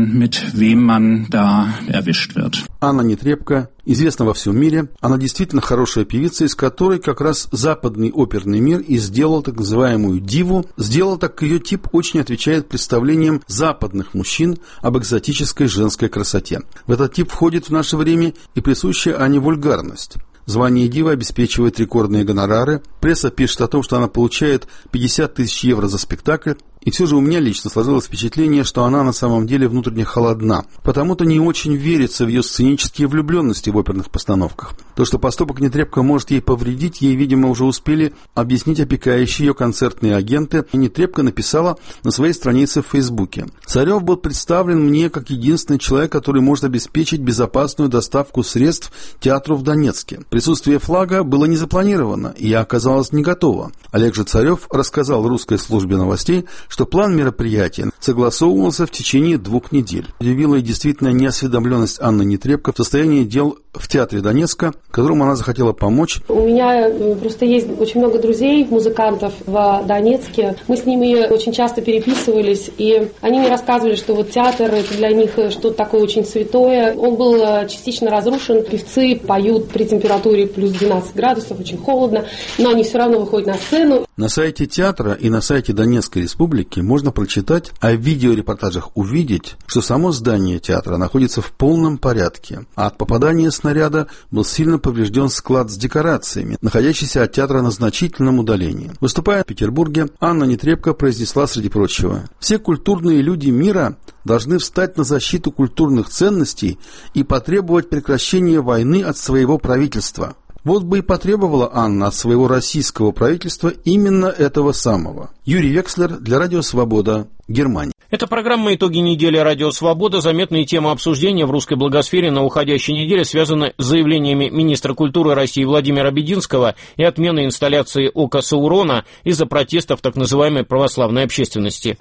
Анна Нетребко известна во всем мире. Она действительно хорошая певица, из которой как раз западный оперный мир и сделал так называемую диву. Сделал так, ее тип очень отвечает представлениям западных мужчин об экзотической женской красоте. В этот тип входит в наше время и присущая Ане вульгарность. Звание дивы обеспечивает рекордные гонорары. Пресса пишет о том, что она получает 50 тысяч евро за спектакль. И все же у меня лично сложилось впечатление, что она на самом деле внутренне холодна. Потому-то не очень верится в ее сценические влюбленности в оперных постановках. То, что поступок Нетребко может ей повредить, ей, видимо, уже успели объяснить опекающие ее концертные агенты. И Нетребко написала на своей странице в Фейсбуке: «Царев был представлен мне как единственный человек, который может обеспечить безопасную доставку средств театру в Донецке. Присутствие флага было не запланировано, и я оказалась не готова». Олег же Царев рассказал русской службе новостей, что план мероприятия согласовывался в течение 2 недель. Удивила и действительно неосведомленность Анны Нетребко в состоянии дел в театре Донецка, которому она захотела помочь. У меня просто есть очень много друзей, музыкантов в Донецке. Мы с ними очень часто переписывались, и они мне рассказывали, что вот театр — это для них что-то такое очень святое. Он был частично разрушен. Певцы поют при температуре плюс 12 градусов, очень холодно, но они все равно выходят на сцену. На сайте театра и на сайте Донецкой республики можно прочитать, а в видеорепортажах увидеть, что само здание театра находится в полном порядке, а от попадания снаряда был сильно поврежден склад с декорациями, находящийся от театра на значительном удалении. Выступая в Петербурге, Анна Нетребко произнесла, среди прочего: «Все культурные люди мира должны встать на защиту культурных ценностей и потребовать прекращения войны от своего правительства». Вот бы и потребовала Анна от своего российского правительства именно этого самого. Юрий Векслер для Радио Свобода, Германия. Это программа «Итоги недели. Радио Свобода». Заметные темы обсуждения в русской блогосфере на уходящей неделе связаны с заявлениями министра культуры России Владимира Бединского и отменой инсталляции «Ока Саурона» из-за протестов так называемой православной общественности.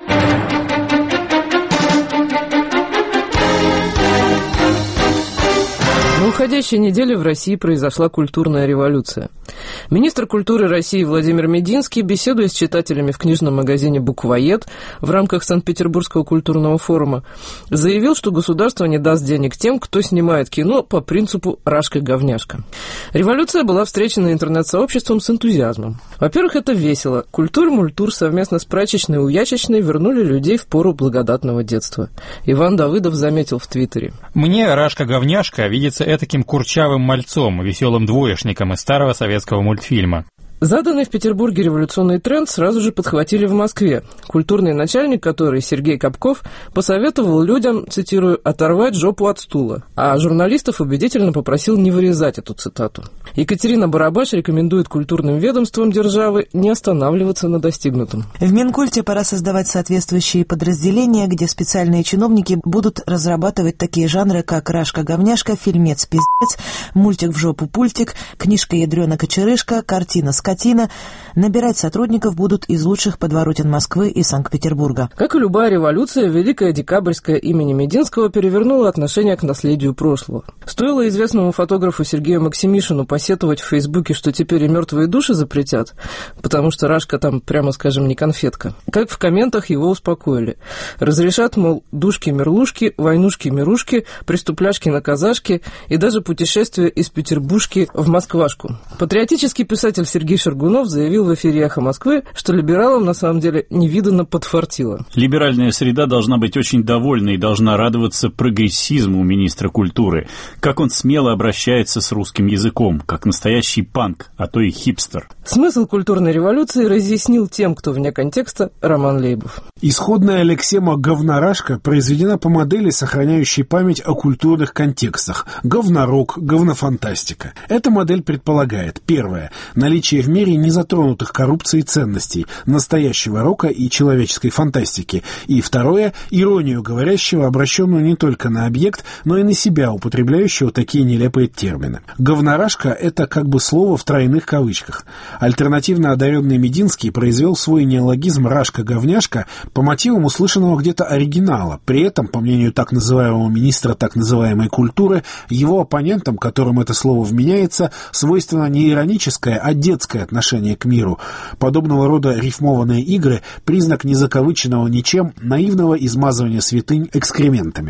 На уходящей неделе в России произошла культурная революция. Министр культуры России Владимир Мединский, беседуя с читателями в книжном магазине «Буквоед» в рамках Санкт-Петербургского культурного форума, заявил, что государство не даст денег тем, кто снимает кино по принципу «рашка-говняшка». Революция была встречена интернет-сообществом с энтузиазмом. Во-первых, это весело. Культур-мультур совместно с прачечной и уячечной вернули людей в пору благодатного детства. Иван Давыдов заметил в Твиттере: «Мне рашка-говняшка видится этаким курчавым мальцом, веселым двоечником из старого советского мультфильма». Заданный в Петербурге революционный тренд сразу же подхватили в Москве. Культурный начальник, который Сергей Капков, посоветовал людям, цитирую, «оторвать жопу от стула», а журналистов убедительно попросил не вырезать эту цитату. Екатерина Барабаш рекомендует культурным ведомствам державы не останавливаться на достигнутом. В Минкульте пора создавать соответствующие подразделения, где специальные чиновники будут разрабатывать такие жанры, как «рашка-говняшка», «фильмец-пиздец», «мультик в жопу пультик», «книжка ядрёна-кочерышка», «картина скотина». Набирать сотрудников будут из лучших подворотен Москвы и Санкт-Петербурга. Как и любая революция, Великая Декабрьская имени Мединского перевернула отношение к наследию прошлого. Стоило известному фотографу Сергею Максимишину посетовать в Фейсбуке, что теперь и мертвые души запретят, потому что рашка там, прямо скажем, не конфетка. Как в комментах его успокоили. Разрешат, мол, душки-мерлушки, войнушки-мирушки, преступляшки-наказашки и даже путешествие из Петербуржки в Москвашку. Патриотический писатель Сергей Шаргунов заявил в эфире «Эхо Москвы», что либералам на самом деле невиданно подфартило. Либеральная среда должна быть очень довольна и должна радоваться прогрессизму министра культуры. Как он смело обращается с русским языком, как настоящий панк, а то и хипстер. Смысл культурной революции разъяснил тем, кто вне контекста, Роман Лейбов. Исходная лексема «говнорашка» произведена по модели, сохраняющей память о культурных контекстах. Говнорок, говнофантастика. Эта модель предполагает: первое – наличие в мире незатронутых коррупцией ценностей, настоящего рока и человеческой фантастики. И второе – иронию говорящего, обращенную не только на объект, но и на себя, употребляющего такие нелепые термины. Говнорашка – это как бы слово в тройных кавычках. Альтернативно одаренный Мединский произвел свой неологизм «рашка-говняшка» по мотивам услышанного где-то оригинала. При этом, по мнению так называемого министра так называемой культуры, его оппонентам, которым это слово вменяется, свойственно не ироническое, а детское детское отношение к миру, подобного рода рифмованные игры – признак незакавыченного ничем наивного измазывания святынь экскрементами.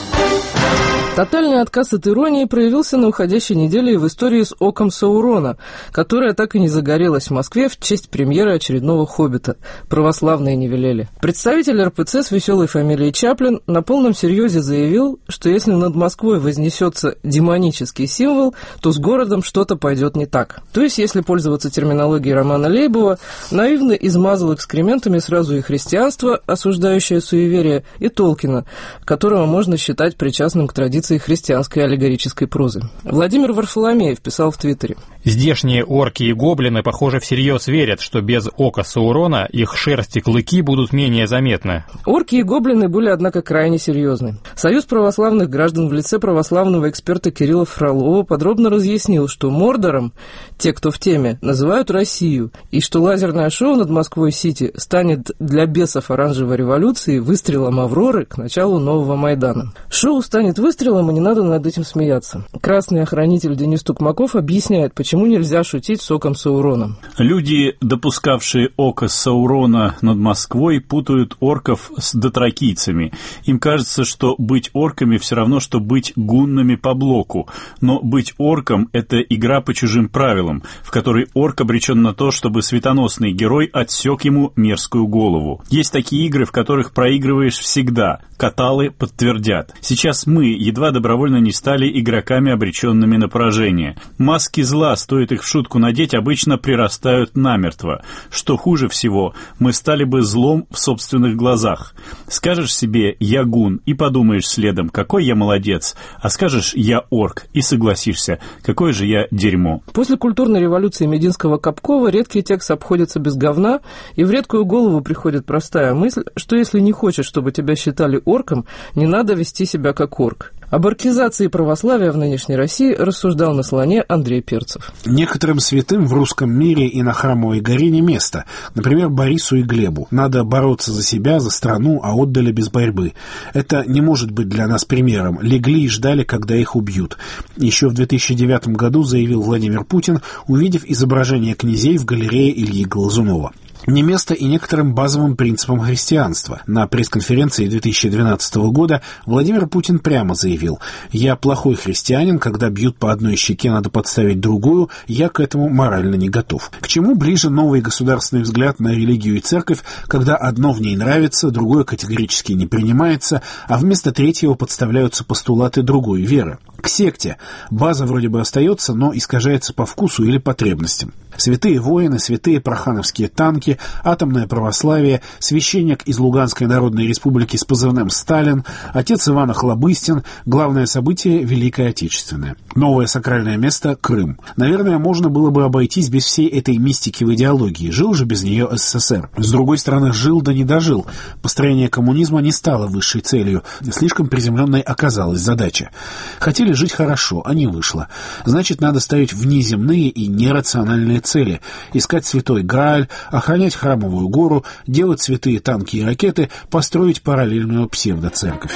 Тотальный отказ от иронии проявился на уходящей неделе и в истории с «Оком Саурона», которая так и не загорелась в Москве в честь премьеры очередного «Хоббита». Православные не велели. Представитель РПЦ с веселой фамилией Чаплин на полном серьезе заявил, что если над Москвой вознесется демонический символ, то с городом что-то пойдет не так. То есть, если пользоваться терминологией Романа Лейбова, наивно измазал экскрементами сразу и христианство, осуждающее суеверие, и Толкина, которого можно считать причастным к традиции христианской аллегорической прозы. Владимир Варфоломеев писал в Твиттере: «Здешние орки и гоблины, похоже, всерьез верят, что без ока Саурона их шерсть и клыки будут менее заметны». Орки и гоблины были, однако, крайне серьезны. Союз православных граждан в лице православного эксперта Кирилла Фролова подробно разъяснил, что Мордором, те, кто в теме, называют Россию, и что лазерное шоу над Москвой-Сити станет для бесов оранжевой революции выстрелом Авроры к началу нового Майдана. Шоу станет выстрелом, и не надо над этим смеяться. Красный охранитель Денис Тукмаков объясняет, почему нельзя шутить с оком Саурона. Люди, допускавшие око Саурона над Москвой, путают орков с дотракийцами. Им кажется, что быть орками все равно, что быть гуннами по блоку. Но быть орком – это игра по чужим правилам, в которой орк обречен на то, чтобы светоносный герой отсек ему мерзкую голову. Есть такие игры, в которых проигрываешь всегда. Каталы подтвердят. Сейчас мы едва добровольно не стали игроками, обреченными на поражение. Маски зла, стоит их в шутку надеть, обычно прирастают намертво. Что хуже всего, мы стали бы злом в собственных глазах. Скажешь себе «я гун» и подумаешь следом «какой я молодец», а скажешь «я орк» и согласишься «какое же я дерьмо». После культурной революции Мединского-Капкова редкий текст обходится без говна, и в редкую голову приходит простая мысль, что если не хочешь, чтобы тебя считали орком, не надо вести себя как орк. Об оркизации православия в нынешней России рассуждал на слоне Андрей Перцев. Некоторым святым в русском мире и на Храмовой горе не место. Например, Борису и Глебу. Надо бороться за себя, за страну, а отдали без борьбы. Это не может быть для нас примером. Легли и ждали, когда их убьют. Еще в 2009 году заявил Владимир Путин, увидев изображение князей в галерее Ильи Глазунова. Не место и некоторым базовым принципам христианства. На пресс-конференции 2012 года Владимир Путин прямо заявил: «Я плохой христианин, когда бьют по одной щеке, надо подставить другую, я к этому морально не готов». К чему ближе новый государственный взгляд на религию и церковь, когда одно в ней нравится, другое категорически не принимается, а вместо третьего подставляются постулаты другой веры? К секте. База вроде бы остается, но искажается по вкусу или потребностям. Святые воины, святые прохановские танки, атомное православие, священник из Луганской Народной Республики с позывным «Сталин», отец Иван Охлобыстин, главное событие – Великое Отечественное. Новое сакральное место – Крым. Наверное, можно было бы обойтись без всей этой мистики в идеологии. Жил же без нее СССР. С другой стороны, жил да не дожил. Построение коммунизма не стало высшей целью. Слишком приземленной оказалась задача. Хотели жить хорошо, а не вышло. Значит, надо ставить внеземные и нерациональные цели. Искать святой Грааль, охранять Храмовую гору, делать святые танки и ракеты, построить параллельную псевдоцерковь.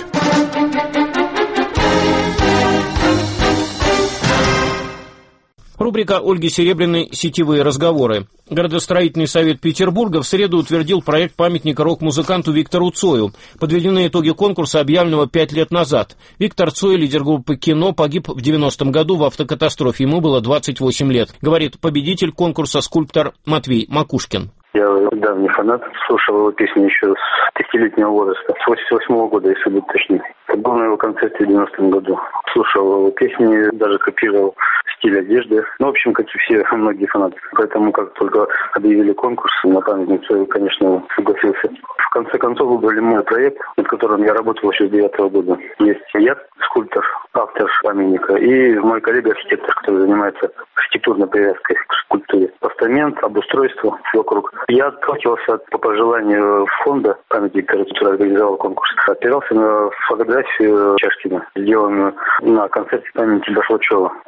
Рубрика Ольги Серебряной «Сетевые разговоры». Градостроительный совет Петербурга в среду утвердил проект памятника рок-музыканту Виктору Цою. Подведены итоги конкурса, объявленного 5 лет назад. Виктор Цой, лидер группы «Кино», погиб в 90-м году в автокатастрофе. Ему было 28 лет. Говорит победитель конкурса скульптор Матвей Макушкин. Я давний фанат, слушал его песни еще с 10-летнего возраста, с 88-го года, если быть точнее. Это был на его концерте в 90-м году. Слушал его песни, даже копировал стиль одежды. Ну, в общем, как и все многие фанаты. Поэтому, как только объявили конкурс на памятник, я, конечно, согласился. В конце концов, выбрали мой проект, над которым я работал еще с 9-го года. Есть я, скульптор, автор памятника, и мой коллега-архитектор, который занимается архитектурной привязкой к скульптуре. Постамент, обустройство вокруг. Я отталкивался по пожеланию фонда памятник, который организовал конкурс. Опирался на фотографию Чашкина, сделанную на концерте памяти Башлачева.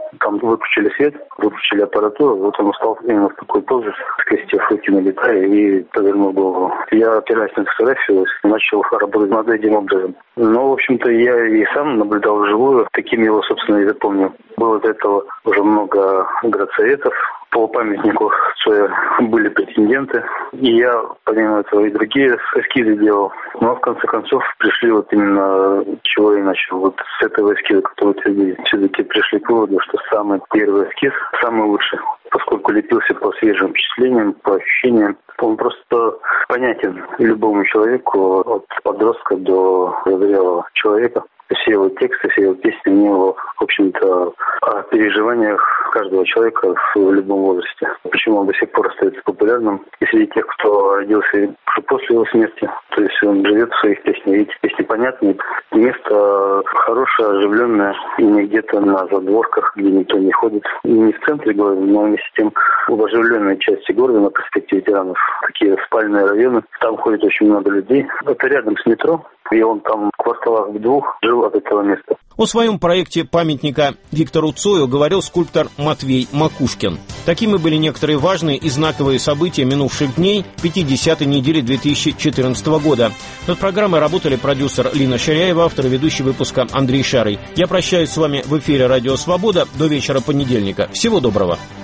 Там выключили свет, выключили аппаратуру, вот он устал именно в такой позе, скрестив руки на гитаре и повернул голову. Я, опираясь на фотографию, начал работать над этим образом. Но, в общем-то, я и сам наблюдал вживую, таким его, собственно, и запомнил. Было до этого уже много градсоветов. По памятнику Цоя были претенденты. И я, помимо этого, и другие эскизы делал. Но, в конце концов, пришли вот именно, чего я начал. Вот с этого эскиза, который утвердили. Все-таки пришли к выводу, что самый первый эскиз самый лучший. Поскольку лепился по свежим впечатлениям, по ощущениям. Он просто понятен любому человеку, от подростка до зрелого человека. Все его тексты, все его песни, у него, в общем-то, о переживаниях каждого человека в любом возрасте. Почему он до сих пор остается популярным? И среди тех, кто родился уже после его смерти, то есть он живет в своих песнях. Эти песни понятны. Место хорошее, оживленное, и не где-то на задворках, где никто не ходит. И не в центре города, но вместе с тем в оживленной части города, на проспекте Ветеранов, такие спальные районы. Там ходит очень много людей. Это рядом с метро. И он там в кварталах в 2 жил от этого места. О своем проекте памятника Виктору Цою говорил скульптор Матвей Макушкин. Такими были некоторые важные и знаковые события минувших дней 50-й недели 2014 года. Над программой работали продюсер Лина Ширяева, автор и ведущий выпуска Андрей Шарый. Я прощаюсь с вами в эфире «Радио Свобода» до вечера понедельника. Всего доброго.